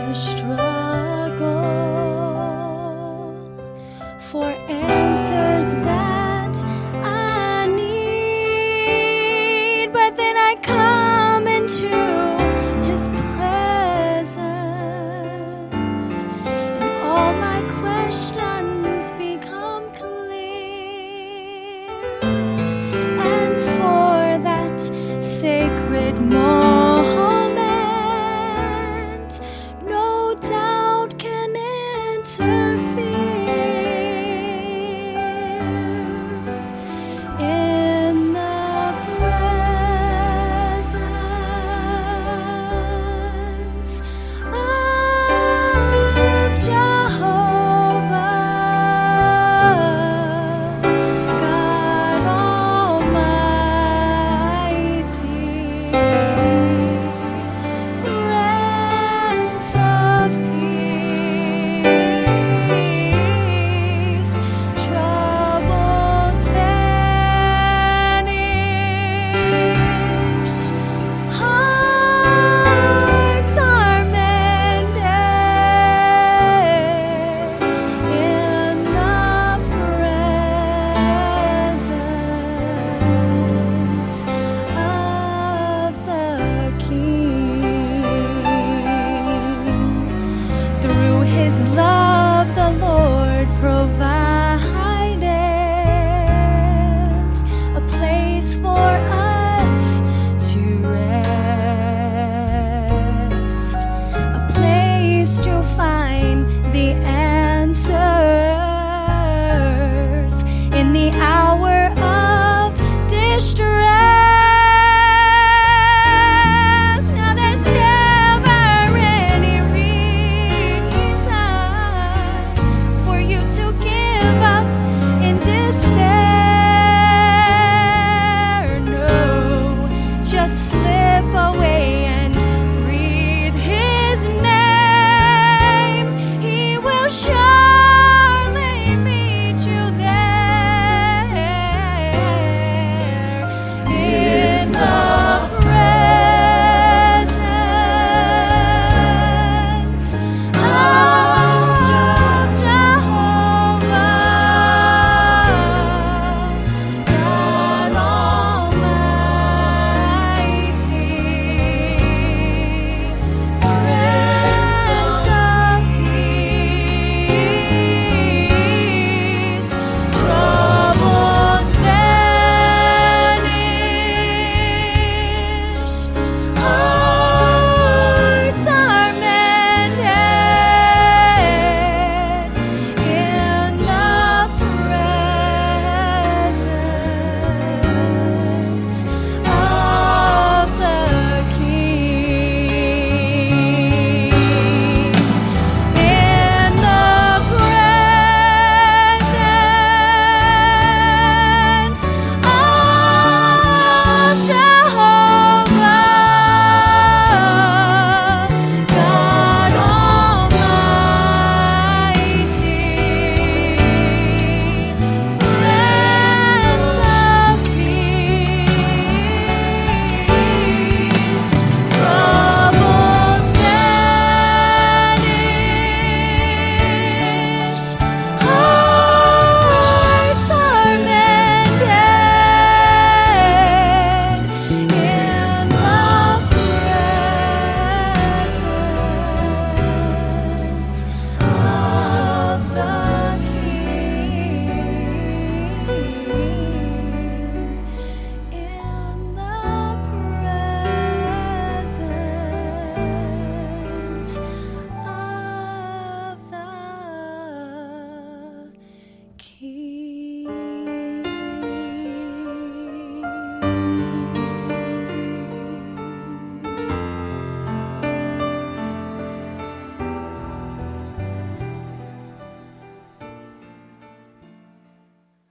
struggle for answers that I need, but then I come into His presence and all my questions become clear, and for that sacred moment, no doubt can interfere. In the presence of Jehovah, God Almighty, Prince of Peace, troubles vanish, hearts are mended in the presence of the King. Through His love, the Lord provideth a place for us to rest, a place to find the answers in the hour of distress. Now there's never any reason for you to give up in despair. No, just slip away